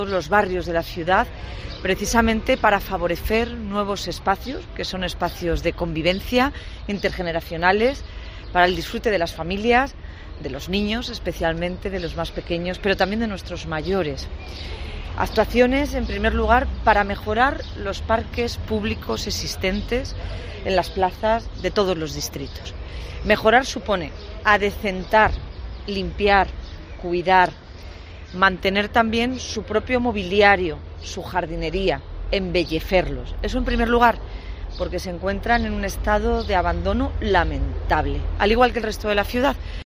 los barrios de la ciudad, precisamente para favorecer nuevos espacios, que son espacios de convivencia intergeneracionales, para el disfrute de las familias, de los niños, especialmente de los más pequeños, pero también de nuestros mayores. Actuaciones, en primer lugar, para mejorar los parques públicos existentes en las plazas de todos los distritos. Mejorar supone adecentar, limpiar, cuidar, mantener también su propio mobiliario, su jardinería, embellecerlos. Eso en primer lugar, porque se encuentran en un estado de abandono lamentable, al igual que el resto de la ciudad.